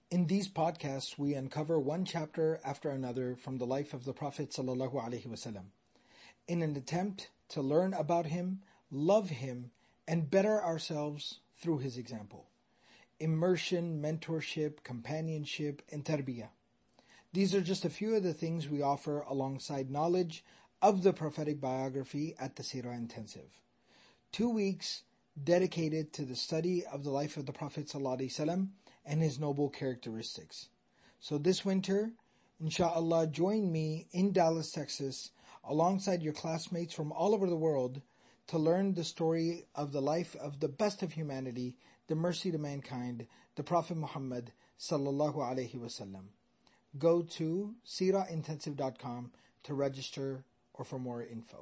In these podcasts, we uncover one chapter after another from the life of the Prophet ﷺ in an attempt to learn about him, love him, and better ourselves through his example. Immersion, mentorship, companionship, and tarbiyah. These are just a few of the things we offer alongside knowledge of the prophetic biography at the Seerah Intensive. 2 weeks dedicated to the study of the life of the Prophet ﷺ and his noble characteristics. So this winter, inshallah, join me in Dallas, Texas, alongside your classmates from all over the world to learn the story of the life of the best of humanity, the mercy to mankind, the Prophet Muhammad sallallahu alaihi wasallam. Go to seerahintensive.com to register or for more info.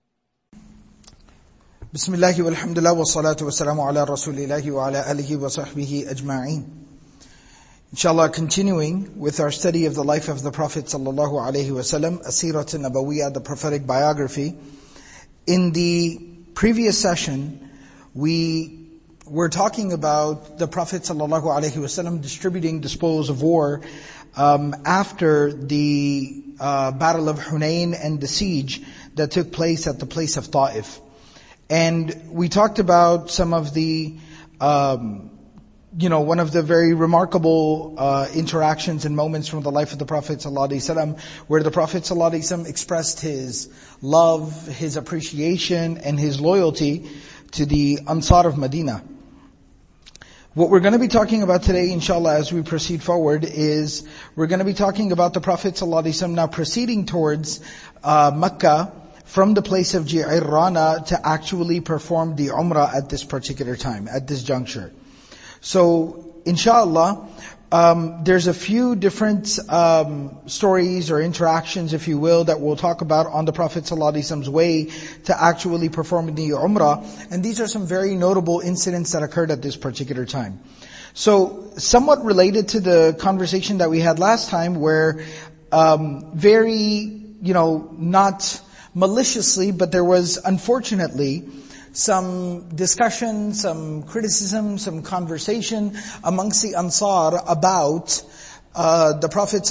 Bismillah walhamdulillah wa salatu wa salamu ala rasulillahi wa ala alihi wa sahbihi ajma'een. Inshallah, continuing with our study of the life of the Prophet sallallahu alaihi wasallam, Asirat an-Nabawiyya, the prophetic biography. In the previous session, we were talking about the Prophet sallallahu alaihi wasallam distributing the spoils of war after the Battle of Hunayn and the siege that took place at the place of Ta'if. And we talked about some of the, one of the very remarkable interactions and moments from the life of the Prophet ﷺ, where the Prophet ﷺ expressed his love, his appreciation, and his loyalty to the Ansar of Medina. What we're going to be talking about today, inshallah, as we proceed forward, is we're going to be talking about the Prophet ﷺ now proceeding towards Mecca from the place of Ji'irrana to actually perform the Umrah at this particular time, at this juncture. So, inshallah, there's a few different stories or interactions, if you will, that we'll talk about on the Prophet ﷺ's way to actually perform the Umrah. And these are some very notable incidents that occurred at this particular time. So, somewhat related to the conversation that we had last time, where not maliciously, but there was unfortunately some discussion, some criticism, some conversation amongst the Ansar about the Prophet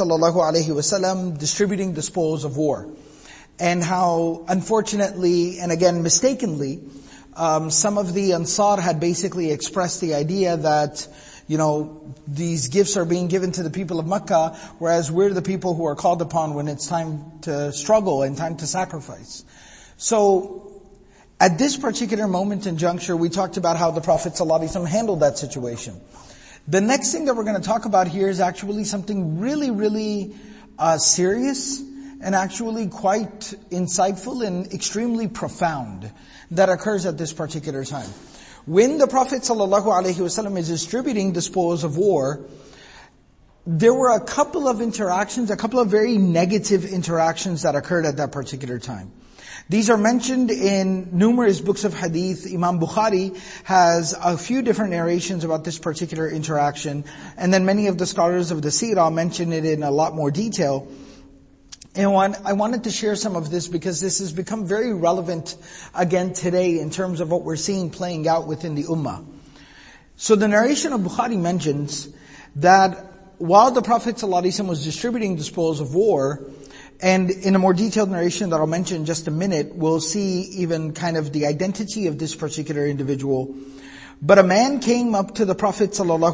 ﷺ distributing the spoils of war. And how unfortunately, and again mistakenly, some of the Ansar had basically expressed the idea that these gifts are being given to the people of Mecca, whereas we're the people who are called upon when it's time to struggle and time to sacrifice. So, at this particular moment and juncture, we talked about how the Prophet ﷺ handled that situation. The next thing that we're going to talk about here is actually something really, really serious and actually quite insightful and extremely profound that occurs at this particular time. When the Prophet ﷺ is distributing the spoils of war, there were a couple of interactions, a couple of very negative interactions that occurred at that particular time. These are mentioned in numerous books of hadith. Imam Bukhari has a few different narrations about this particular interaction, and then many of the scholars of the Seerah mention it in a lot more detail. And I wanted to share some of this because this has become very relevant again today in terms of what we're seeing playing out within the Ummah. So the narration of Bukhari mentions that while the Prophet ﷺ was distributing the spoils of war, and in a more detailed narration that I'll mention in just a minute, we'll see even kind of the identity of this particular individual. But a man came up to the Prophet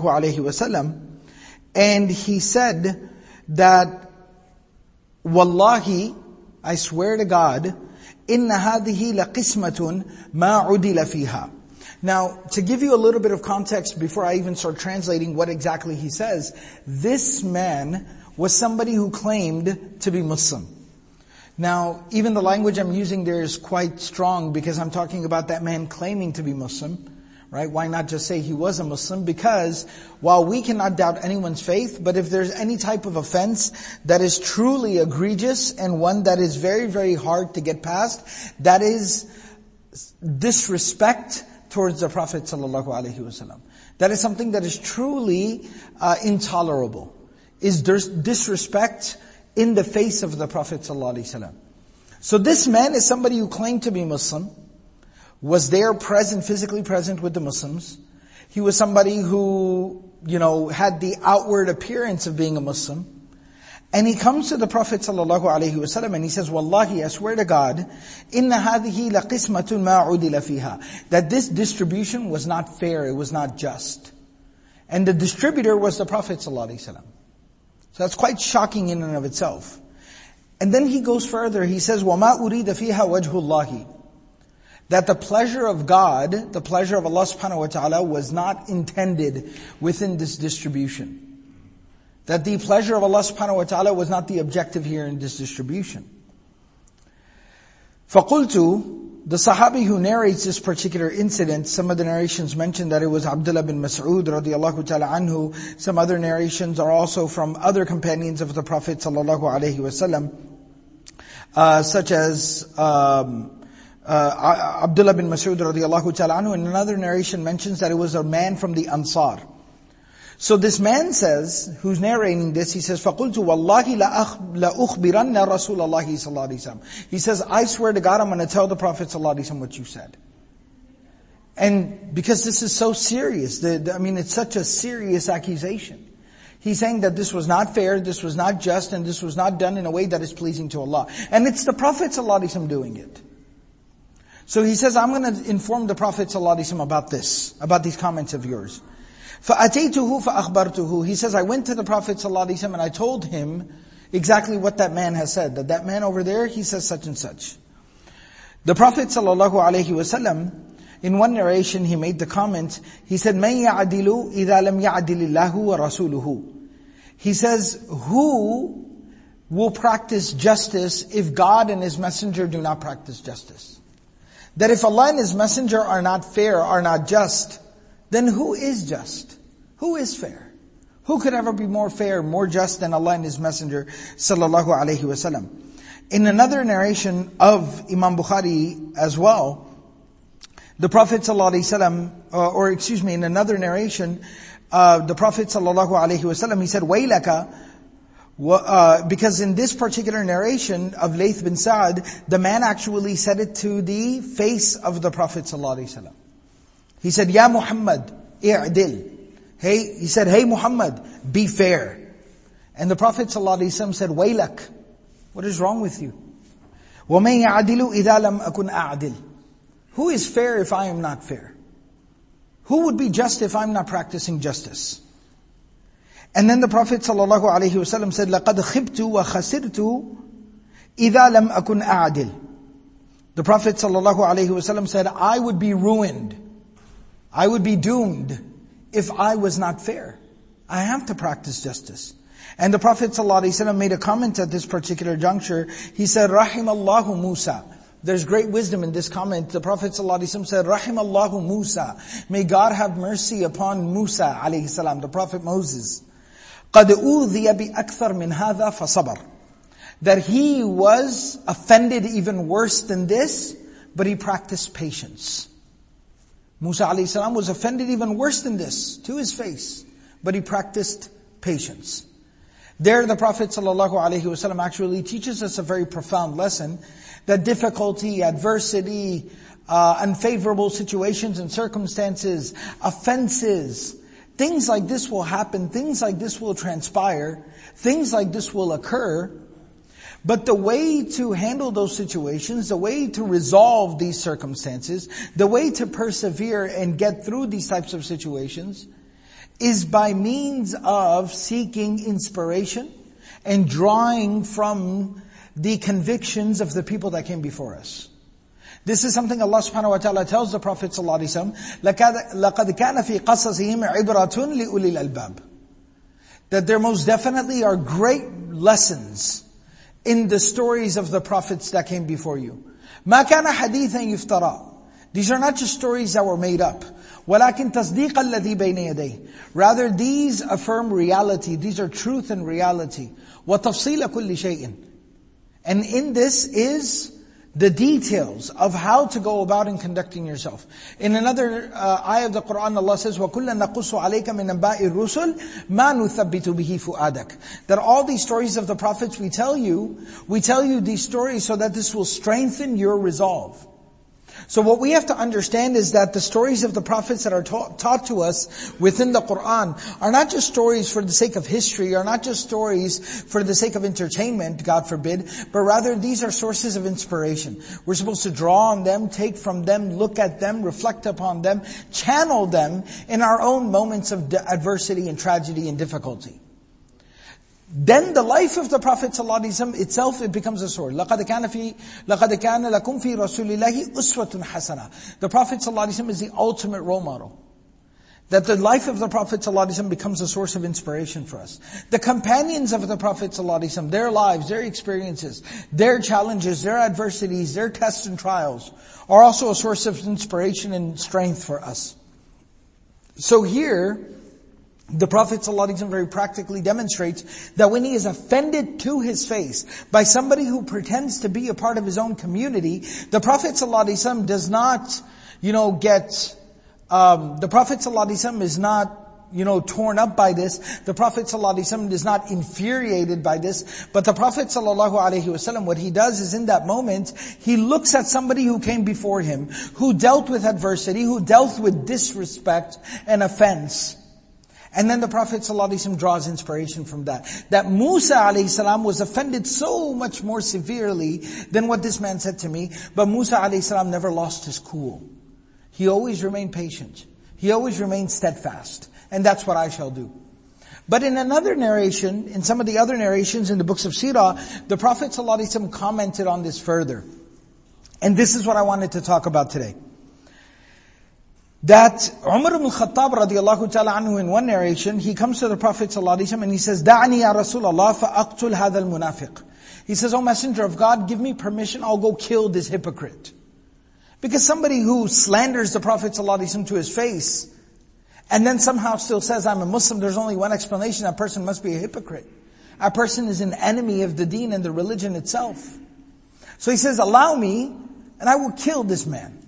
ﷺ and he said that, Wallahi, I swear to God, inna hadihi laqismatun ma udila fiha. Now, to give you a little bit of context before I even start translating what exactly he says, this man was somebody who claimed to be Muslim. Now, even the language I'm using there is quite strong because I'm talking about that man claiming to be Muslim. Right? Why not just say he was a Muslim? Because while we cannot doubt anyone's faith, but if there's any type of offense that is truly egregious and one that is very, very hard to get past, that is disrespect towards the Prophet ﷺ. That is something that is truly intolerable. Is disrespect in the face of the Prophet ﷺ. So this man is somebody who claimed to be Muslim, was there present, physically present with the Muslims. He was somebody who had the outward appearance of being a Muslim. And he comes to the Prophet ﷺ and he says, Wallahi, I swear to God, inna hadhihi laqismatun ma udila fiha. That this distribution was not fair, it was not just. And the distributor was the Prophet ﷺ. So that's quite shocking in and of itself. And then he goes further, he says, وَمَا أُرِيدَ فِيهَا وَجْهُ اللَّهِ. That the pleasure of God, the pleasure of Allah subhanahu wa ta'ala was not intended within this distribution. That the pleasure of Allah subhanahu wa ta'ala was not the objective here in this distribution. فَقُلْتُ, the Sahabi who narrates this particular incident, some of the narrations mention that it was Abdullah bin Mas'ud radiyallahu ta'ala anhu. Some other narrations are also from other companions of the Prophet sallallahu alaihi wasallam, such as Abdullah bin Mas'ud radiyallahu ta'ala anhu. And another narration mentions that it was a man from the Ansar. So this man says, who's narrating this, he says, فَقُلْتُ وَاللَّهِ لَأُخْبِرَنَّ رَسُولَ اللَّهِ صَلَّى اللَّهِ عَلَيْهِ وسلم. He says, I swear to God, I'm going to tell the Prophet sallallahu alaihi wasallam what you said. And because this is so serious, it's such a serious accusation. He's saying that this was not fair, this was not just, and this was not done in a way that is pleasing to Allah. And it's the Prophet sallallahu alaihi wasallam doing it. So he says, I'm going to inform the Prophet sallallahu alaihi wasallam about these comments of yours. فَأَتَيْتُهُ فَأَخْبَرْتُهُ. He says, I went to the Prophet ﷺ and I told him exactly what that man has said. That man over there, he says such and such. The Prophet ﷺ, in one narration, he made the comment, he said, مَنْ يَعْدِلُ إِذَا لَمْ يَعْدِلِ اللَّهُ وَرَسُولُهُ. He says, who will practice justice if God and His Messenger do not practice justice? That if Allah and His Messenger are not fair, are not just, then who is just? Who is fair? Who could ever be more fair, more just than Allah and His Messenger sallallahu alaihi wasallam? In another narration of Imam Bukhari as well, the Prophet sallallahu alaihi wasallam, in another narration, the Prophet sallallahu alaihi wasallam, he said, "Waylaka," because in this particular narration of Layth bin Sa'd, the man actually said it to the face of the Prophet sallallahu alaihi wasallam. He said, Ya Muhammad, i'dil. He said, hey Muhammad, be fair. And the Prophet ﷺ said, Waylak, what is wrong with you? وَمَنْ يَعْدِلُ إِذَا لَمْ أَكُنْ أَعْدِلُ. Who is fair if I am not fair? Who would be just if I'm not practicing justice? And then the Prophet ﷺ said, لَقَدْ خِبْتُ وَخَسِرْتُ إِذَا لَمْ أَكُنْ أَعْدِلُ. The Prophet ﷺ said, I would be ruined, I would be doomed if I was not fair. I have to practice justice. And the Prophet ﷺ made a comment at this particular juncture. He said, Rahimallahu Musa. There's great wisdom in this comment. The Prophet ﷺ said, Rahimallahu Musa. May God have mercy upon Musa alayhi salam, the Prophet Moses. قَدْ أُوذِيَ بِأَكْثَرْ مِنْ هَذَا فَصَبَرْ. That he was offended even worse than this, but he practiced patience. Musa alayhi salam was offended even worse than this, to his face, but he practiced patience. There the Prophet ﷺ actually teaches us a very profound lesson, that difficulty, adversity, unfavorable situations and circumstances, offenses, things like this will happen, things like this will transpire, things like this will occur. But the way to handle those situations, the way to resolve these circumstances, the way to persevere and get through these types of situations is by means of seeking inspiration and drawing from the convictions of the people that came before us. This is something Allah subhanahu wa ta'ala tells the Prophet sallallahu alaihi wasallam, لَقَدْ كَانَ فِي قَصَصِهِمْ عِبْرَةٌ لِأُولِي الْأَلْبَابِ. That there most definitely are great lessons in the stories of the prophets that came before you. مَا كَانَ حَدِيثًا يُفْتَرَى. These are not just stories that were made up. وَلَكِنْ تَصْدِيقَ الَّذِي بَيْنَ يَدَيْهِ. Rather, these affirm reality. These are truth and reality. وَتَفْصِيلَ كُلِّ شَيْءٍ. And in this is the details of how to go about in conducting yourself. In another ayah of the Quran, Allah says, وَكُلًّا نَقُصُّ عَلَيْكَ مِنْ أَنْبَاءِ الرُّسُلِ مَا نُثَبِّتُ بِهِ فُؤَادَكَ. That all these stories of the prophets we tell you these stories so that this will strengthen your resolve. So what we have to understand is that the stories of the prophets that are taught to us within the Qur'an are not just stories for the sake of history, are not just stories for the sake of entertainment, God forbid, but rather these are sources of inspiration. We're supposed to draw on them, take from them, look at them, reflect upon them, channel them in our own moments of adversity and tragedy and difficulty. Then the life of the Prophet ﷺ itself, it becomes a sword. لَقَدْ كَانَ لَكُمْ فِي رَسُولِ اللَّهِ أُسْوَةٌ حَسَنَةٌ. The Prophet ﷺ is the ultimate role model. That the life of the Prophet ﷺ becomes a source of inspiration for us. The companions of the Prophet ﷺ, their lives, their experiences, their challenges, their adversities, their tests and trials, are also a source of inspiration and strength for us. So here, the Prophet ﷺ very practically demonstrates that when he is offended to his face by somebody who pretends to be a part of his own community, the Prophet ﷺ does not, the Prophet ﷺ is not, torn up by this. The Prophet ﷺ is not infuriated by this. But the Prophet ﷺ, what he does is in that moment, he looks at somebody who came before him, who dealt with adversity, who dealt with disrespect and offense. And then the Prophet ﷺ draws inspiration from that. That Musa ﷺ was offended so much more severely than what this man said to me. But Musa ﷺ never lost his cool. He always remained patient. He always remained steadfast. And that's what I shall do. But in another narration, in some of the other narrations in the books of Sirah, the Prophet ﷺ commented on this further. And this is what I wanted to talk about today. That Umar ibn Khattab radiallahu ta'ala anhu, in one narration, he comes to the Prophet ﷺ and he says, دَعْنِي يَا رَسُولَ اللَّهِ فَأَقْتُلْ هَذَا الْمُنَافِقِ. He says, "O Messenger of God, give me permission, I'll go kill this hypocrite." Because somebody who slanders the Prophet ﷺ to his face, and then somehow still says, "I'm a Muslim," there's only one explanation: that person must be a hypocrite. That person is an enemy of the deen and the religion itself. So he says, "Allow me, and I will kill this man."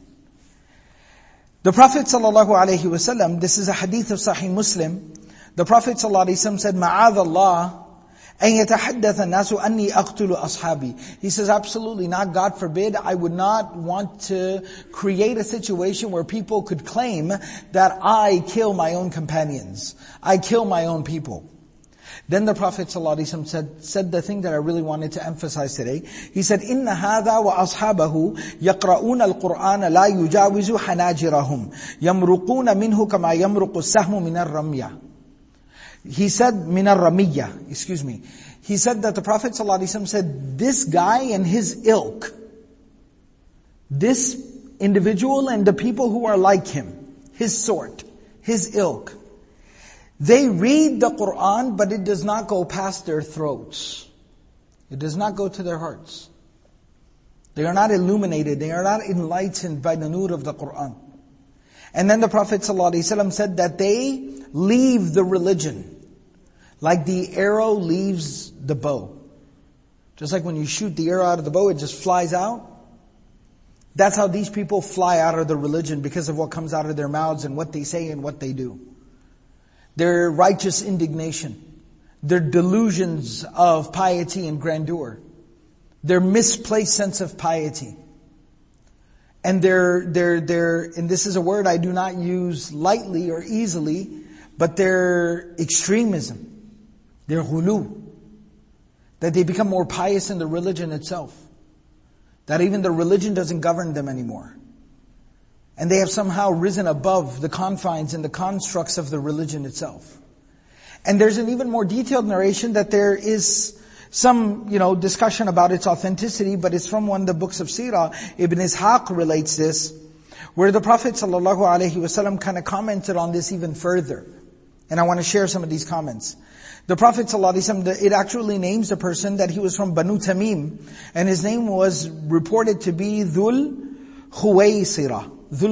The Prophet ﷺ, this is a hadith of Sahih Muslim, the Prophet ﷺ said, مَعَاذَ اللَّهِ أَن يَتَحَدَّثَ النَّاسُ أَنِّي أَقْتُلُ أَصْحَابِي. He says, absolutely not, God forbid, I would not want to create a situation where people could claim that I kill my own companions, I kill my own people. Then the Prophet ﷺ said the thing that I really wanted to emphasize today. He said, إِنَّ هَذَا وَأَصْحَابَهُ يَقْرَؤُونَ الْقُرْآنَ لَا يُجَاوِزُ حَنَاجِرَهُم يَمْرُقُونَ مِنْهُ كَمَا يَمْرُقُ السَّهْمُ مِنَ الرَّمْيَةِ. He said, مِنَ الرَّمِيَّةِ, He said that the Prophet ﷺ said, this guy and his ilk, this individual and the people who are like him, his sort, his ilk, they read the Qur'an, but it does not go past their throats. It does not go to their hearts. They are not illuminated, they are not enlightened by the nur of the Qur'an. And then the Prophet ﷺ said that they leave the religion like the arrow leaves the bow. Just like when you shoot the arrow out of the bow, it just flies out. That's how these people fly out of the religion, because of what comes out of their mouths and what they say and what they do. Their righteous indignation, their delusions of piety and grandeur, their misplaced sense of piety, and their, and this is a word I do not use lightly or easily, but their extremism, their ghulu, that they become more pious in the religion itself, that even the religion doesn't govern them anymore. And they have somehow risen above the confines and the constructs of the religion itself. And there's an even more detailed narration that there is some, discussion about its authenticity, but it's from one of the books of Sirah. Ibn Ishaq relates this, where the Prophet ﷺ kind of commented on this even further. And I want to share some of these comments. The Prophet ﷺ, it actually names the person that he was from Banu Tamim, and his name was reported to be Dhul Khuwaysirah.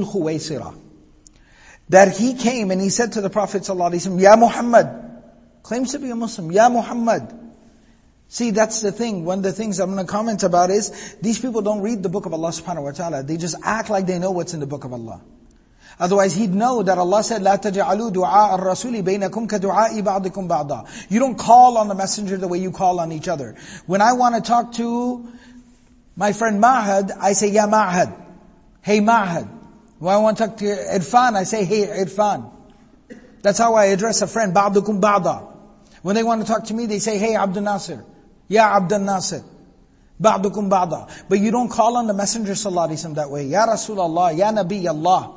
That he came and he said to the Prophet ﷺ, Ya Muhammad, claims to be a Muslim, Ya Muhammad. See, that's the thing. One of the things I'm going to comment about is, these people don't read the book of Allah subhanahu wa ta'ala. They just act like they know what's in the book of Allah. Otherwise he'd know that Allah said, لا تجعلوا دعاء الرسول بينكم كدعاء بعضكم بعضا. You don't call on the messenger the way you call on each other. When I want to talk to my friend Ma'had, I say, Ya Ma'had. Hey Ma'had. When I want to talk to Irfan, I say, hey Irfan. That's how I address a friend. Ba'dukum ba'da. When they want to talk to me, they say, hey Abdul Nasir. Ya Abdul Nasir. Ba'dukum ba'da. But you don't call on the Messenger sallallahu alaihi wasallam that way. Ya Rasulullah, Ya Nabi Allah.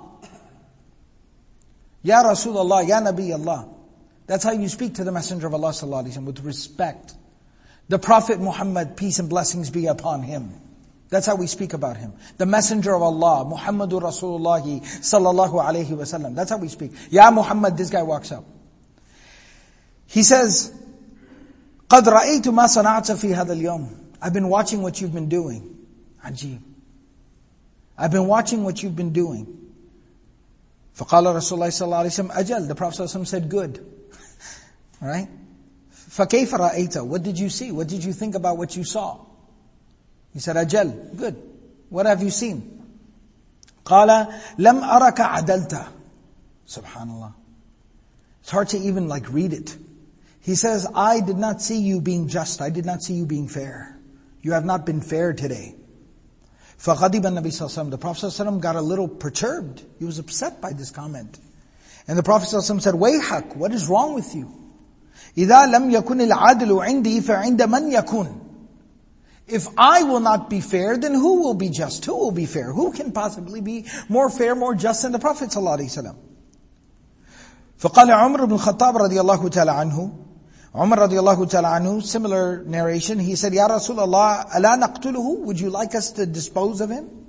Ya Rasulullah, Ya Nabi Allah. That's how you speak to the Messenger of Allah sallallahu alaihi wasallam, with respect. The Prophet Muhammad, peace and blessings be upon him. That's how we speak about him. The Messenger of Allah, Muhammadur Rasulullah sallallahu alaihi wasallam. That's how we speak. Ya Muhammad, this guy walks up. He says, قَدْ رَأَيْتُ مَا صَنَعْتَ فِي هَذَا الْيَوْمِ. I've been watching what you've been doing. Ajib. I've been watching what you've been doing. فَقَالَ رَسُولُ اللَّهِ صَلَّى اللَّهُ عَلَيْهِ وسلم, أَجَل. The Prophet ﷺ said, good. Right? فَكَيْفَ رَأَيْتَ. What did you see? What did you think about what you saw? He said, أَجَل. Good. What have you seen? قَالَ لَمْ أَرَكَ عَدَلْتَ. Subhanallah. It's hard to even read it. He says, I did not see you being just. I did not see you being fair. You have not been fair today. فَغَضِبَ النَّبِي صلى الله عليه وسلم. The Prophet صلى الله عليه وسلم got a little perturbed. He was upset by this comment. And the Prophet صلى الله عليه وسلم said, وَيْحَكْ. What is wrong with you? إِذَا لَمْ يَكُنِ الْعَادِلُ عِنْدِي فَعِنْدَ مَنْ يَكُنْ. If I will not be fair, then who will be just? Who will be fair? Who can possibly be more fair, more just than the Prophet صلى الله عليه وسلم? فقال عمر بن الخطاب رضي الله تعالى عنه. Umar radiallahu ta'ala anhu, similar narration, he said, Ya Rasulullah, أَلَا نَقْتُلُهُ. Would you like us to dispose of him?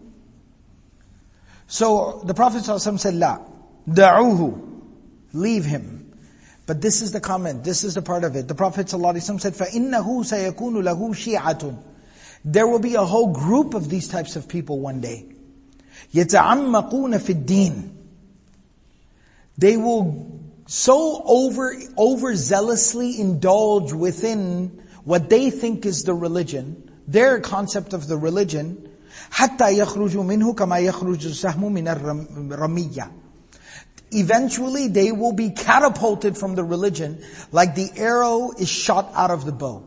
So the Prophet ﷺ said, لَا دَعُوهُ. Leave him. But this is the comment, this is the part of it. The Prophet ﷺ said, فَإِنَّهُ سَيَكُونُ لَهُ شِيعَةٌ. There will be a whole group of these types of people one day. يَتَعَمَّقُونَ فِي الدِّينِ. They will so overzealously indulge within what they think is the religion, their concept of the religion, حَتَّى يَخْرُجُوا مِنْهُ كَمَا يَخْرُجُ السَّهْمُ مِنَ الرَّمِيَّةِ. Eventually they will be catapulted from the religion like the arrow is shot out of the bow.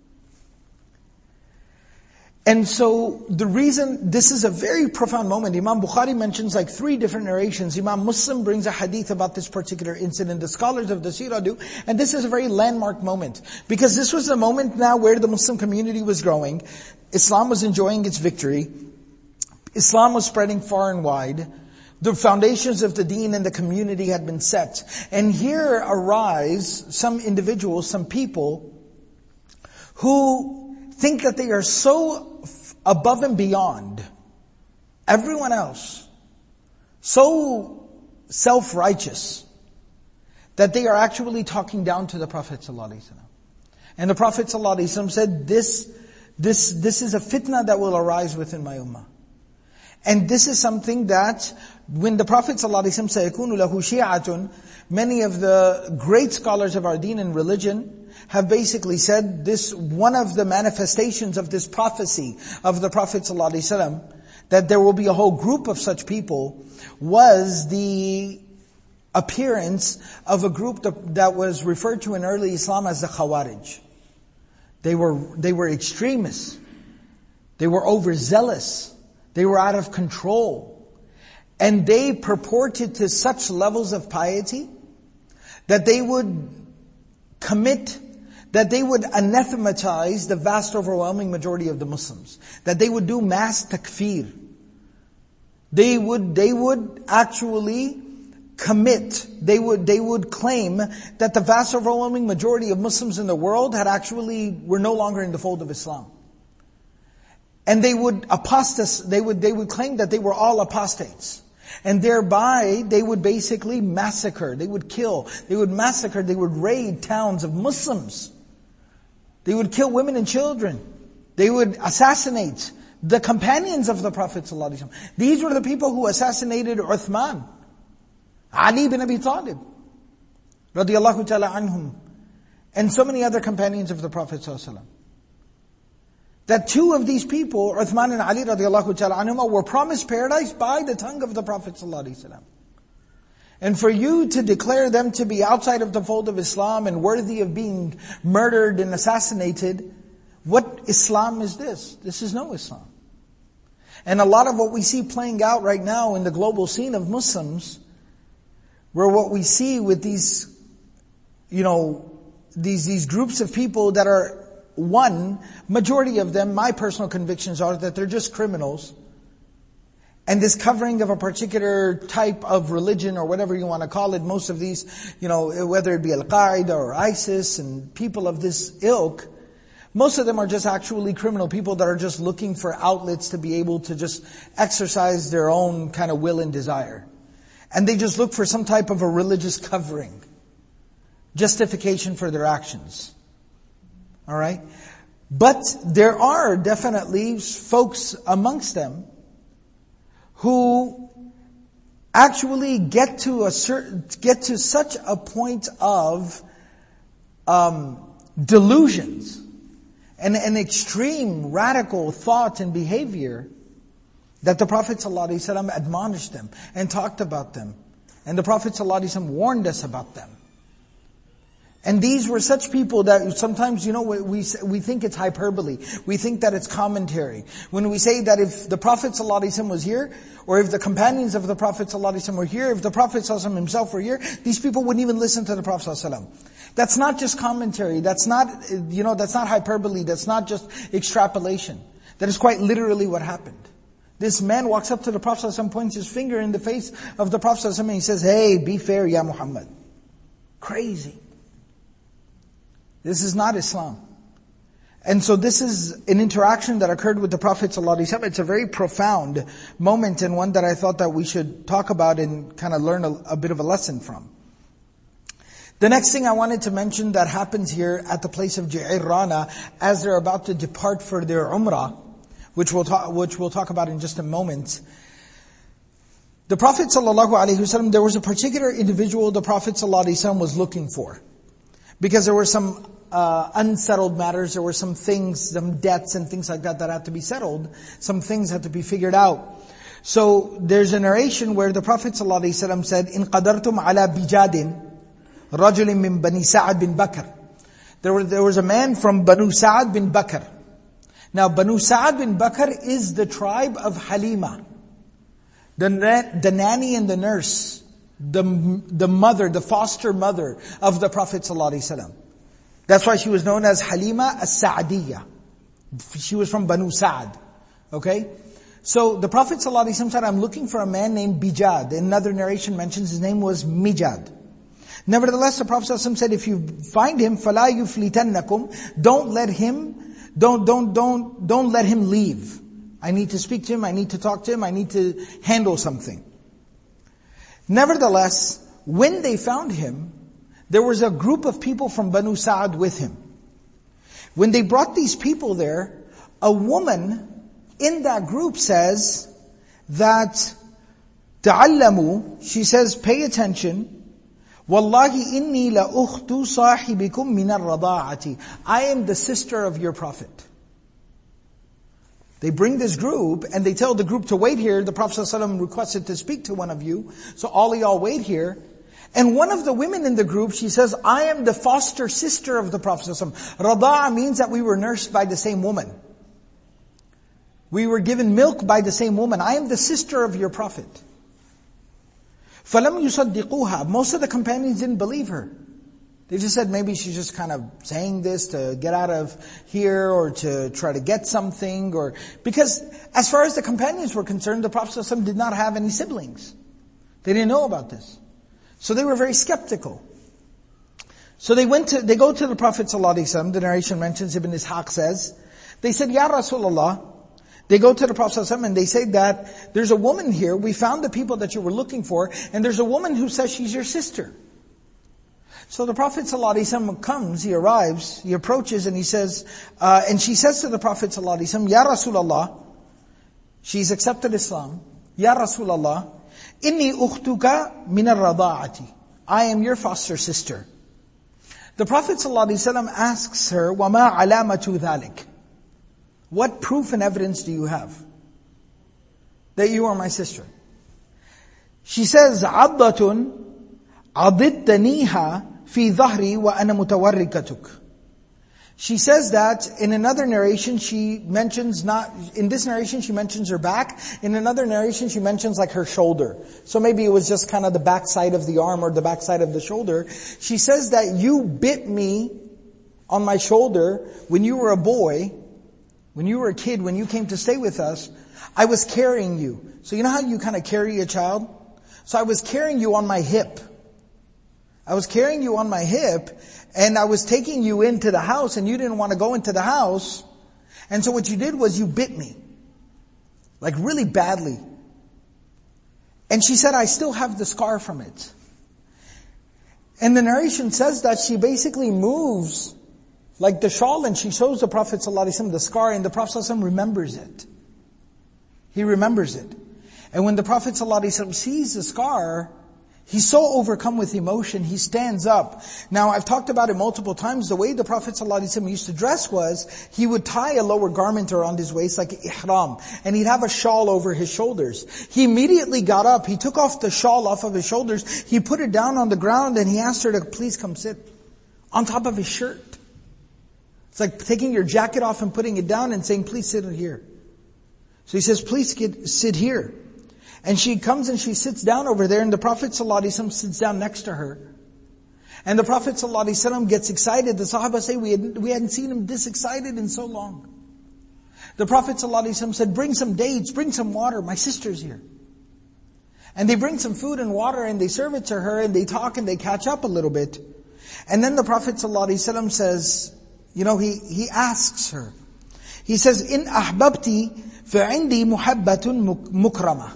And so the reason, this is a very profound moment. Imam Bukhari mentions 3 different narrations. Imam Muslim brings a hadith about this particular incident. The scholars of the Seerah do. And this is a very landmark moment. Because this was the moment now where the Muslim community was growing. Islam was enjoying its victory. Islam was spreading far and wide. The foundations of the deen and the community had been set. And here arise some individuals, some people, who think that they are so above and beyond everyone else, so self-righteous, that they are actually talking down to the Prophet ﷺ. And the Prophet ﷺ said, this is a fitna that will arise within my ummah. And this is something that, when the Prophet ﷺ said, يَكُونُ لَهُ شِيعَةٌ, many of the great scholars of our deen and religion have basically said this, one of the manifestations of this prophecy of the Prophet ﷺ, that there will be a whole group of such people, was the appearance of a group that was referred to in early Islam as the Khawarij. They were extremists. They were overzealous. They were out of control. And they purported to such levels of piety that they would anathematize the vast overwhelming majority of the Muslims. That they would do mass takfir. They would actually commit, they would claim that the vast overwhelming majority of Muslims in the world were no longer in the fold of Islam. And they would claim that they were all apostates. And thereby, they would basically massacre, they would kill, they would massacre, they would raid towns of Muslims. They would kill women and children. They would assassinate the companions of the Prophet ﷺ. These were the people who assassinated Uthman, Ali bin Abi Talib, radiyallahu ta'ala anhum, and so many other companions of the Prophet ﷺ. That 2 of these people, Uthman and Ali radiyallahu ta'ala anhum, were promised paradise by the tongue of the Prophet ﷺ. And for you to declare them to be outside of the fold of Islam and worthy of being murdered and assassinated, what Islam is this? This is no Islam. And a lot of what we see playing out right now in the global scene of Muslims, where what we see with these, these groups of people that are, majority of them, my personal convictions are that they're just criminals. And this covering of a particular type of religion or whatever you want to call it, most of these, whether it be Al-Qaeda or ISIS and people of this ilk, most of them are just actually criminal people that are just looking for outlets to be able to just exercise their own kind of will and desire. And they just look for some type of a religious covering, justification for their actions. Alright? But there are definitely folks amongst them who actually get to such a point of delusions and an extreme radical thought and behavior that the Prophet ﷺ admonished them and talked about them. And the Prophet ﷺ warned us about them. And these were such people that sometimes, we think it's hyperbole. We think that it's commentary. When we say that if the Prophet ﷺ was here, or if the companions of the Prophet ﷺ were here, if the Prophet ﷺ himself were here, these people wouldn't even listen to the Prophet ﷺ. That's not just commentary. That's not hyperbole. That's not just extrapolation. That is quite literally what happened. This man walks up to the Prophet ﷺ, points his finger in the face of the Prophet ﷺ, and he says, "Hey, be fair, ya Muhammad." Crazy. This is not Islam. And so this is an interaction that occurred with the Prophet ﷺ. It's a very profound moment, and one that I thought that we should talk about and kind of learn a bit of a lesson from. The next thing I wanted to mention that happens here at the place of Ji'irrana, as they're about to depart for their Umrah, which we'll talk about in just a moment. The Prophet ﷺ, there was a particular individual the Prophet ﷺ was looking for. Because there were some unsettled matters, there were some things, some debts and things like that had to be settled. Some things had to be figured out. So there's a narration where the Prophet ﷺ said, "In qadartum ala bijadin, rajulin min bani Sa'ad bin Bakr." There was a man from Banu Sa'ad bin Bakr. Now Banu Sa'ad bin Bakr is the tribe of Halima, the nanny and the nurse. The mother, the foster mother of the Prophet ﷺ. That's why she was known as Halima as-Sa'diyya. She was from Banu Sa'ad. Okay? So the Prophet ﷺ said, "I'm looking for a man named Bijad." Another narration mentions his name was Mijad. Nevertheless, the Prophet ﷺ said, if you find him, فَلَا يُفْلِتَنَّكُمْ, don't let him leave. I need to speak to him, I need to talk to him, I need to handle something. Nevertheless, when they found him, there was a group of people from Banu Sa'ad with him. When they brought these people there, a woman in that group says that, تَعَلَّمُوا, she says, pay attention, وَاللَّهِ إِنِّي لَأُخْتُ صَاحِبِكُمْ مِنَ الرَّضَاعَةِ, I am the sister of your Prophet. They bring this group and they tell the group to wait here. The Prophet ﷺ requested to speak to one of you. So all of y'all wait here. And one of the women in the group, she says, I am the foster sister of the Prophet ﷺ. Rada'a means that we were nursed by the same woman. We were given milk by the same woman. I am the sister of your Prophet. فَلَمْ يُصَدِّقُوهَا. Most of the companions didn't believe her. They just said maybe she's just kind of saying this to get out of here or to try to get something, or because as far as the companions were concerned, the Prophet ﷺ did not have any siblings. They didn't know about this. So they were very skeptical. So they go to the Prophet ﷺ, the narration mentions, Ibn Ishaq says, they said, Ya Rasulullah, they go to the Prophet ﷺ and they say that there's a woman here, we found the people that you were looking for, and there's a woman who says she's your sister. So the Prophet ﷺ comes, he arrives, he approaches and he says, and she says to the Prophet ﷺ, Ya Rasulullah, she's accepted Islam, Ya Rasulullah, Inni ukhtuka min al-rada'ati, I am your foster sister. The Prophet ﷺ asks her, وَمَا عَلَامَةُ ذَلِكَ, what proof and evidence do you have that you are my sister? She says, عَضَّةٌ عَضِدْتَنِيهَا في ظهري وأنا متوركتك. She says that in another narration she mentions in this narration she mentions her back. In another narration she mentions like her shoulder. So maybe it was just kind of the backside of the arm or the backside of the shoulder. She says that you bit me on my shoulder when you were a boy, when you were a kid, when you came to stay with us. I was carrying you. So you know how you kind of carry a child? So I was carrying you on my hip. I was carrying you on my hip, and I was taking you into the house, and you didn't want to go into the house. And so what you did was you bit me. Like really badly. And she said, I still have the scar from it. And the narration says that she basically moves like the shawl, and she shows the Prophet ﷺ the scar, and the Prophet ﷺ remembers it. He remembers it. And when the Prophet ﷺ sees the scar, he's so overcome with emotion, he stands up. Now, I've talked about it multiple times. The way the Prophet ﷺ used to dress was, he would tie a lower garment around his waist like ihram, and he'd have a shawl over his shoulders. He immediately got up, he took off the shawl off of his shoulders, he put it down on the ground, and he asked her to please come sit on top of his shirt. It's like taking your jacket off and putting it down and saying, please sit here. So he says, please sit here. And she comes and she sits down over there, and the Prophet ﷺ sits down next to her. And the Prophet ﷺ gets excited. The Sahaba say, we hadn't seen him this excited in so long. The Prophet ﷺ said, bring some dates, bring some water, my sister's here. And they bring some food and water, and they serve it to her, and they talk and they catch up a little bit. And then the Prophet ﷺ says, he asks her. He says, إن أحببتي فعندي محبة مكرمة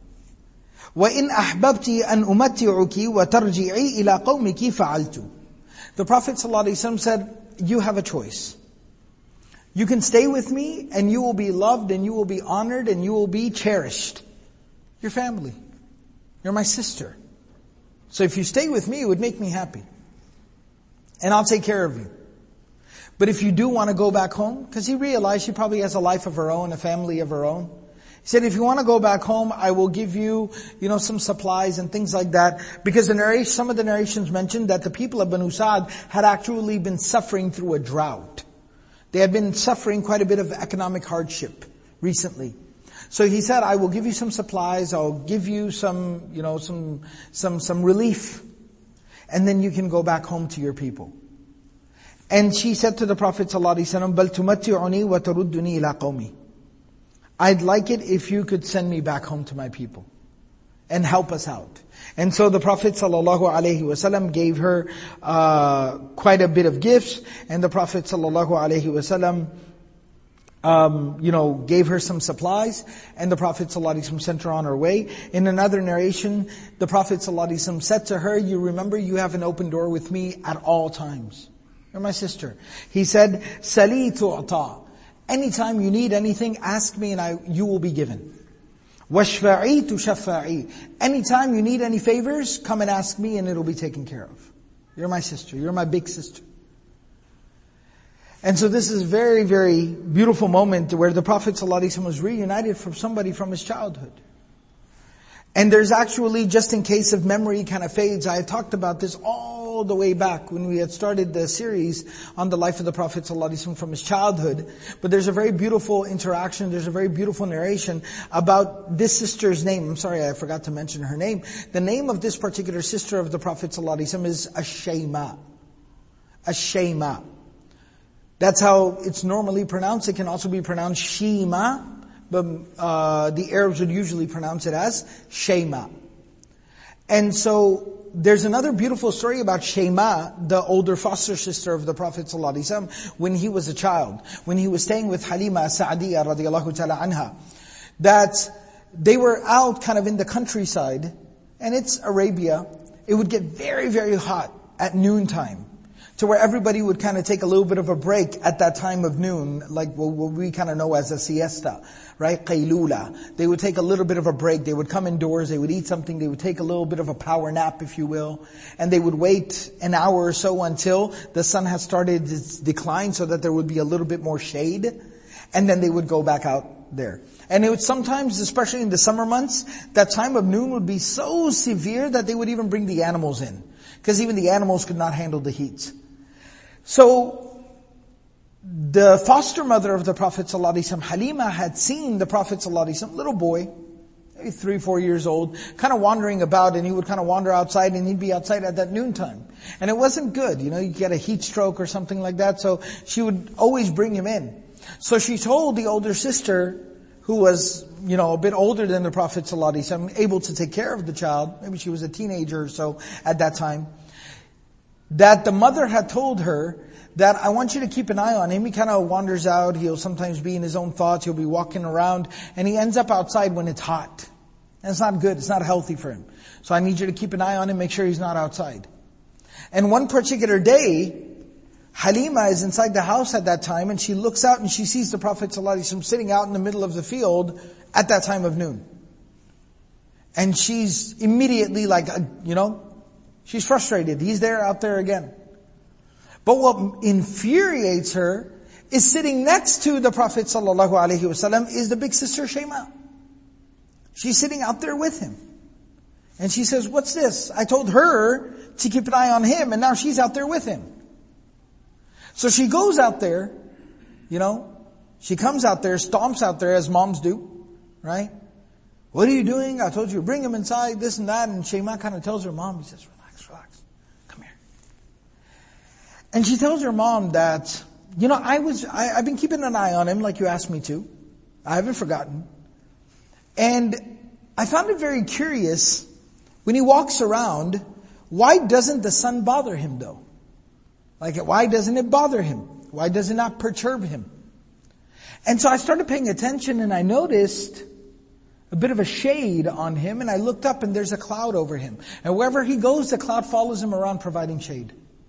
وإن أحببتي أن أمتعك وترجعي إلى قومك فعلت. The Prophet ﷺ said, you have a choice. You can stay with me, and you will be loved, and you will be honored, and you will be cherished. Your family. You're my sister. So if you stay with me, it would make me happy. And I'll take care of you. But if you do want to go back home, because he realized she probably has a life of her own, a family of her own. He said, if you want to go back home, I will give you, some supplies and things like that. Because some of the narrations mentioned that the people of Banu Sa'd had actually been suffering through a drought. They had been suffering quite a bit of economic hardship recently. So he said, I will give you some supplies, I'll give you some relief, and then you can go back home to your people. And she said to the Prophet ﷺ, بَلْ تُمَتِّعُنِي وَتَرُدُّنِي إِلَىٰ قَوْمِي. I'd like it if you could send me back home to my people and help us out. And so the Prophet ﷺ gave her quite a bit of gifts, and the Prophet ﷺ gave her some supplies, and the Prophet ﷺ sent her on her way. In another narration, the Prophet ﷺ said to her, you remember you have an open door with me at all times. You're my sister. He said, Sali tu'ta. Anytime you need anything, ask me and you will be given. Washfa'i tushaffa'i. Anytime you need any favors, come and ask me and it'll be taken care of. You're my sister. You're my big sister. And so this is a very, very beautiful moment where the Prophet ﷺ was reunited from somebody from his childhood. And there's actually, just in case of memory kind of fades, I talked about this all the way back when we had started the series on the life of the Prophet ﷺ from his childhood. But there's a very beautiful interaction, there's a very beautiful narration about this sister's name. I'm sorry, I forgot to mention her name. The name of this particular sister of the Prophet ﷺ is Ash-Shayma. Ash-Shayma. That's how it's normally pronounced. It can also be pronounced Shima, but the Arabs would usually pronounce it as Shayma. And so there's another beautiful story about Shayma, the older foster sister of the Prophet ﷺ, when he was a child, when he was staying with Halima Sa'diyah radiallahu ta'ala anha, that they were out kind of in the countryside, and it's Arabia. It would get very, very hot at noontime, to where everybody would kind of take a little bit of a break at that time of noon, like what we kind of know as a siesta, right? Qaylula. They would take a little bit of a break. They would come indoors, they would eat something, they would take a little bit of a power nap, if you will. And they would wait an hour or so until the sun had started its decline so that there would be a little bit more shade. And then they would go back out there. And it would sometimes, especially in the summer months, that time of noon would be so severe that they would even bring the animals in. Because even the animals could not handle the heat. So, the foster mother of the Prophet ﷺ, Halima, had seen the Prophet ﷺ, little boy, maybe 3-4 years old, kind of wandering about, and he would kind of wander outside, and he'd be outside at that noontime. And it wasn't good, you get a heat stroke or something like that, so she would always bring him in. So she told the older sister, who was, a bit older than the Prophet ﷺ, able to take care of the child, maybe she was a teenager or so at that time, that the mother had told her that I want you to keep an eye on him. He kind of wanders out, he'll sometimes be in his own thoughts, he'll be walking around, and he ends up outside when it's hot. And it's not good, it's not healthy for him. So I need you to keep an eye on him, make sure he's not outside. And one particular day, Halima is inside the house at that time, and she looks out and she sees the Prophet ﷺ sitting out in the middle of the field at that time of noon. And she's immediately she's frustrated. He's there, out there again. But what infuriates her is sitting next to the Prophet ﷺ is the big sister Shayma. She's sitting out there with him. And she says, what's this? I told her to keep an eye on him, and now she's out there with him. So she goes out there, she comes out there, stomps out there as moms do, right? What are you doing? I told you to bring him inside, this and that. And Shayma kind of tells her mom, he says, relax, come here. And she tells her mom that, I've been keeping an eye on him like you asked me to. I haven't forgotten. And I found it very curious, when he walks around, why doesn't the sun bother him though? Why doesn't it bother him? Why does it not perturb him? And so I started paying attention, and I noticed a bit of a shade on him, and I looked up and there's a cloud over him. And wherever he goes, the cloud follows him around providing shade.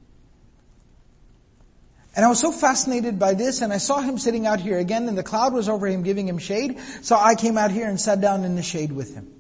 And I was so fascinated by this, and I saw him sitting out here again, and the cloud was over him giving him shade. So I came out here and sat down in the shade with him.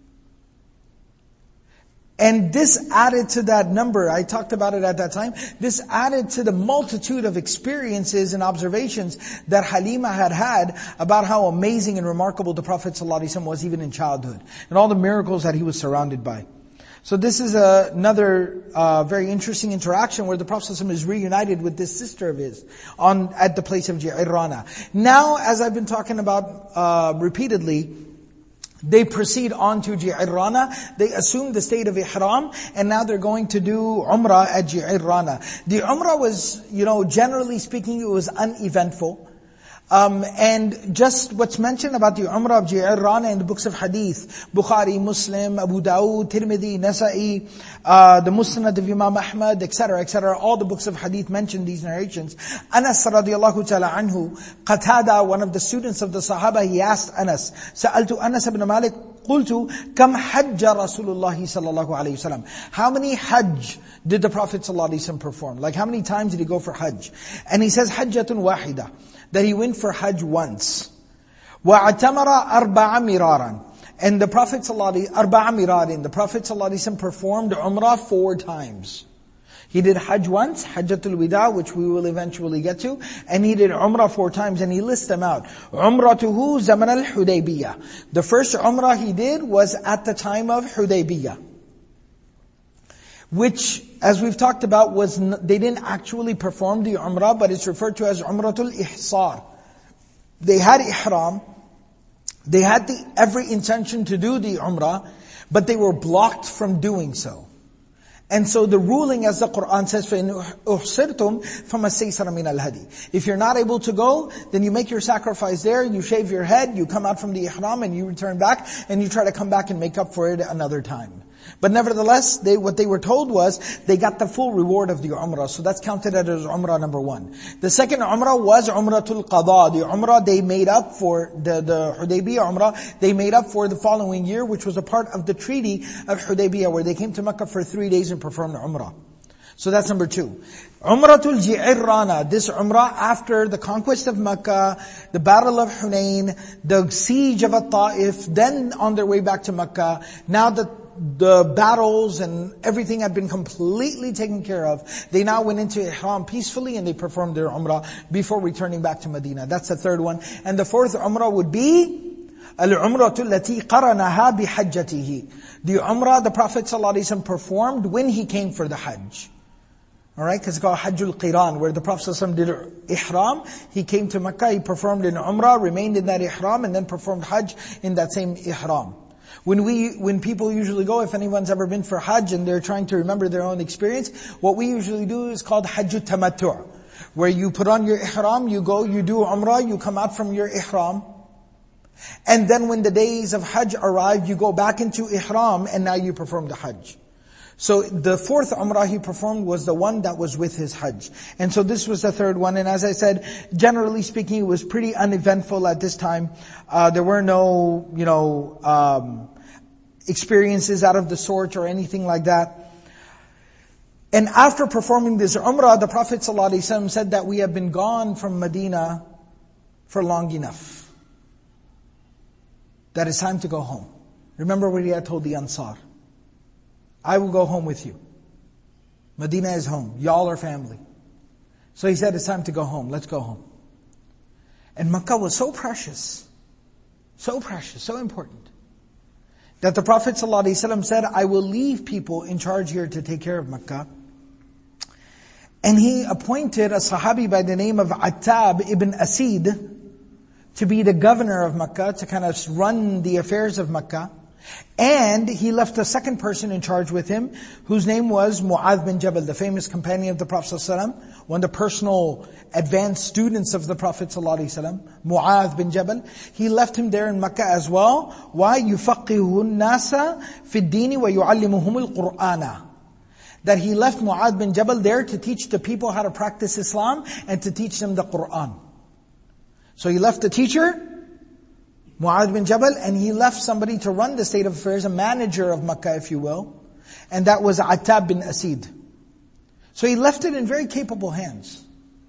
And this added to that number, I talked about it at that time, this added to the multitude of experiences and observations that Halima had about how amazing and remarkable the Prophet ﷺ was even in childhood, and all the miracles that he was surrounded by. So this is another very interesting interaction where the Prophet ﷺ is reunited with this sister of his at the place of Ji'irrana. Now, as I've been talking about repeatedly, they proceed on to Ji'irrana. They assume the state of Ihram, and now they're going to do Umrah at Ji'irrana. The Umrah was, generally speaking, it was uneventful. And just what's mentioned about the Umrah of Ji'irrana in the books of Hadith, Bukhari, Muslim, Abu Dawood, Tirmidhi, Nasa'i, the Musnad of Imam Ahmad, etc., all the books of Hadith mention these narrations. Anas radiallahu ta'ala anhu, Qatada, one of the students of the Sahaba, he asked Anas, Sa'altu Anas ibn Malik, قلت كم حج رسول الله صلى الله عليه وسلم. How many Hajj did the Prophet صلى الله عليه وسلم perform? How many times did he go for Hajj? And he says, حجة واحدة. That he went for Hajj once. وَاعْتَمَرَ أَرْبَعَ مِرَارًا. And the Prophet ﷺ, أَرْبَعَ مِرَارٍ, the Prophet ﷺ performed Umrah 4 times. He did Hajj once, Hajjatul Wida, which we will eventually get to, and he did Umrah 4 times, and he lists them out. Umratuhu zaman al-Hudaybiyah. The first Umrah he did was at the time of Hudaybiyah, which, as we've talked about, they didn't actually perform the Umrah, but it's referred to as Umratul Ihsar. They had Ihram, they had every intention to do the Umrah, but they were blocked from doing so. And so the ruling, as the Qur'an says, فَإِنْ أُحْصِرْتُمْ فَمَا اسْتَيْسَرَ مِنَ الْهَدِيِ. If you're not able to go, then you make your sacrifice there, you shave your head, you come out from the Ihram, and you return back, and you try to come back and make up for it another time. But nevertheless, what they were told was, they got the full reward of the Umrah. So that's counted as Umrah number 1. The second Umrah was Umratul Qada. The Umrah they made up for, the Hudaybiyah Umrah, they made up for the following year, which was a part of the treaty of Hudaybiyah, where they came to Mecca for 3 days and performed Umrah. So that's number 2. Umratul Ji'irrana, this Umrah after the conquest of Mecca, the Battle of Hunain, the siege of At-Ta'if, then on their way back to Mecca, now that the battles and everything had been completely taken care of, they now went into Ihram peacefully and they performed their Umrah before returning back to Medina. That's the third one. And the fourth Umrah would be Al-Umratu allati qaranaha bihajjatihi. The Umrah the Prophet ﷺ performed when he came for the Hajj. Alright, because it's called Hajjul Qiran, where the Prophet ﷺ did Ihram. He came to Mecca, he performed in Umrah, remained in that Ihram, and then performed Hajj in that same Ihram. When people usually go, if anyone's ever been for Hajj and they're trying to remember their own experience, what we usually do is called Hajjul Tamattu', where you put on your Ihram, you go, you do Umrah, you come out from your Ihram, and then when the days of Hajj arrive, you go back into Ihram, and now you perform the Hajj. So the fourth Umrah he performed was the one that was with his Hajj. And so this was the third one. And as I said, generally speaking, it was pretty uneventful at this time. There were no, experiences out of the sort or anything like that. And after performing this Umrah, the Prophet ﷺ said that we have been gone from Medina for long enough. That it's time to go home. Remember what he had told the Ansar. I will go home with you. Medina is home. Y'all are family. So he said, it's time to go home. Let's go home. And Makkah was so precious, so important, that the Prophet ﷺ said, I will leave people in charge here to take care of Makkah. And he appointed a Sahabi by the name of Attab ibn Asid to be the governor of Makkah, to kind of run the affairs of Makkah. And he left a second person in charge with him, whose name was Mu'adh bin Jabal, the famous companion of the Prophet ﷺ, one of the personal advanced students of the Prophet ﷺ, Mu'adh bin Jabal. He left him there in Makkah as well. Why? يُفَقِّهُ النَّاسَ فِي الدِّينِ وَيُعَلِّمُهُمُ الْقُرْآنَ. That he left Mu'adh bin Jabal there to teach the people how to practice Islam and to teach them the Qur'an. So he left the teacher, Mu'adh bin Jabal, and he left somebody to run the state of affairs, a manager of Makkah, if you will. And that was Attab bin Asid. So he left it in very capable hands.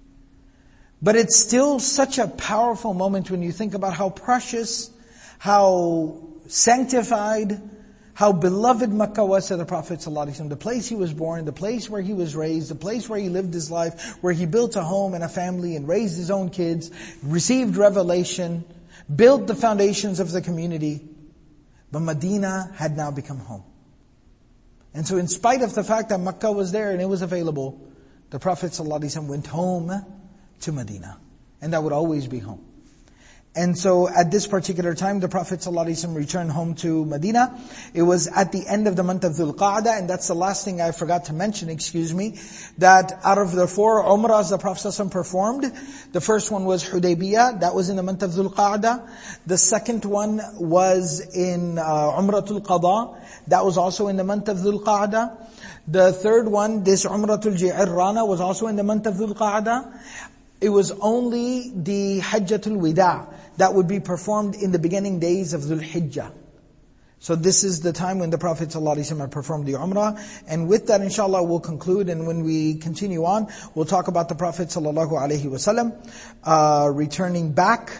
But it's still such a powerful moment when you think about how precious, how sanctified, how beloved Makkah was to the Prophet ﷺ. The place he was born, the place where he was raised, the place where he lived his life, where he built a home and a family and raised his own kids, received revelation, built the foundations of the community. But Medina had now become home. And so in spite of the fact that Makkah was there and it was available, the Prophet ﷺ went home to Medina. And that would always be home. And so at this particular time, the Prophet ﷺ returned home to Medina. It was at the end of the month of Dhul Qa'dah, and that's the last thing I forgot to mention, that out of the 4 Umrahs the Prophet ﷺ performed, the first one was Hudaybiyah, that was in the month of Dhul Qa'dah. The second one was in Umratul Qada, that was also in the month of Dhul Qa'dah. The third one, this Umratul Ji'irrana, was also in the month of Dhul Qa'dah. It was only the Hajjatul Wida that would be performed in the beginning days of Dhul Hijjah. So this is the time when the Prophet ﷺ performed the Umrah. And with that, inshallah, we'll conclude. And when we continue on, we'll talk about the Prophet ﷺ returning back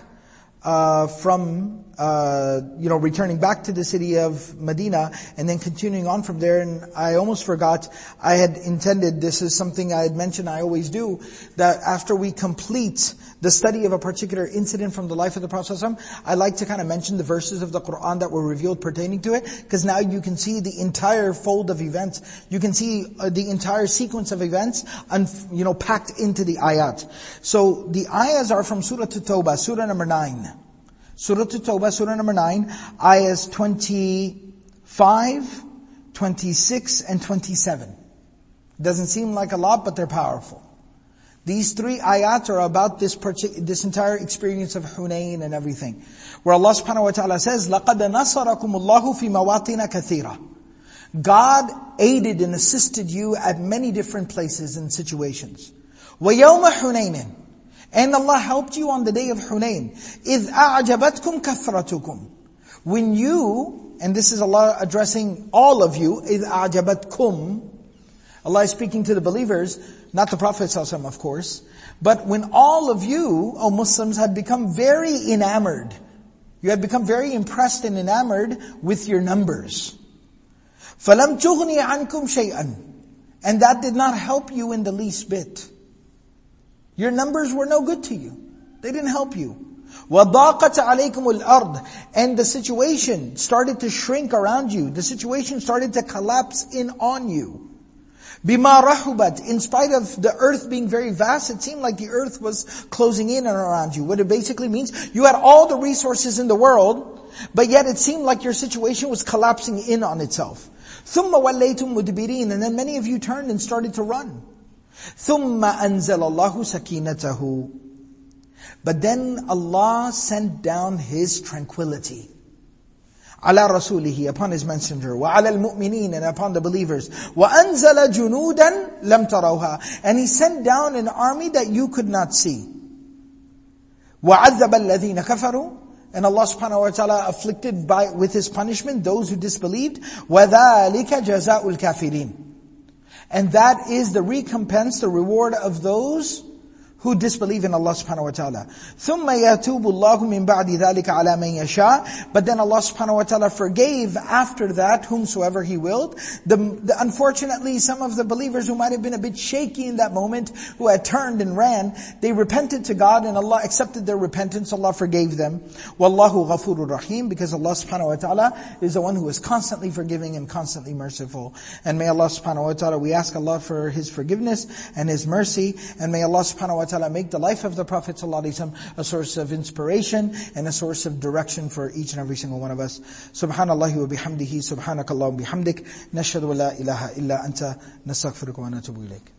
returning back to the city of Medina, and then continuing on from there. And I almost forgot, I had intended, this is something I had mentioned, I always do, that after we complete the study of a particular incident from the life of the Prophet ﷺ, I like to kind of mention the verses of the Qur'an that were revealed pertaining to it, because now you can see the entire fold of events. You can see the entire sequence of events, packed into the ayat. So the ayahs are from Surah At-Tawbah, Surah number 9. Surah At-Tawbah, Surah number 9, ayahs 25, 26, and 27. Doesn't seem like a lot, but they're powerful. These 3 ayat are about this entire experience of Hunayn and everything. Where Allah subhanahu wa ta'ala says, لَقَدْ نَصَرَكُمُ اللَّهُ فِي مَوَاطِنَ كَثِيرًا. God aided and assisted you at many different places and situations. وَيَوْمَ حُنَيْنٍ. And Allah helped you on the day of Hunayn. إِذْ أَعْجَبَتْكُمْ كَثْرَتُكُمْ. When you, and this is Allah addressing all of you, إِذْ أَعْجَبَتْكُمْ. Allah is speaking to the believers, not the Prophet ﷺ, of course. But when all of you, O Muslims, had become very enamored, you had become very impressed and enamored with your numbers. فَلَمْ تُغْنِ عَنْكُمْ شَيْئًا. And that did not help you in the least bit. Your numbers were no good to you. They didn't help you. وَضَاقَتْ عَلَيْكُمُ الْأَرْضِ. And the situation started to shrink around you. The situation started to collapse in on you. بِمَا رَحُبَتْ. In spite of the earth being very vast, it seemed like the earth was closing in and around you. What it basically means, you had all the resources in the world, but yet it seemed like your situation was collapsing in on itself. ثُمَّ وَلَّيْتُمْ مُدْبِرِينَ. And then many of you turned and started to run. ثُمَّ أَنزَلَ اللَّهُ سَكِينَتَهُ. But then Allah sent down His tranquility. عَلَى رَسُولِهِ, upon His messenger. وَعَلَى الْمُؤْمِنِينَ, and upon the believers. وَأَنزَلَ جُنُودًا لَمْ تَرَوْهَا. And He sent down an army that you could not see. وَعَذَّبَ الَّذِينَ كَفَرُوا. And Allah subhanahu wa ta'ala afflicted with His punishment those who disbelieved. وَذَلِكَ جَزَاءُ الْكَافِرِينَ. And that is the recompense, the reward of those who disbelieve in Allah subhanahu wa ta'ala. ثُمَّ يَتُوبُ اللَّهُ مِنْ بَعْدِ ذَلِكَ عَلَى مَنْ يَشَاءُ. But then Allah subhanahu wa ta'ala forgave after that whomsoever He willed. Unfortunately, some of the believers who might have been a bit shaky in that moment, who had turned and ran, they repented to God and Allah accepted their repentance, Allah forgave them. وَاللَّهُ غَفُورٌ رَحِيمٌ. Because Allah subhanahu wa ta'ala is the one who is constantly forgiving and constantly merciful. And may Allah subhanahu wa ta'ala, we ask Allah for His forgiveness and His mercy, and may Allah subhanahu wa ta'ala make the life of the Prophet ﷺ a source of inspiration and a source of direction for each and every single one of us. Subhanallah wa bihamdihi, subhanakallah wa bihamdik, nashhadu wa la ilaha illa anta, nastaghfiruka wa natubu ilayk.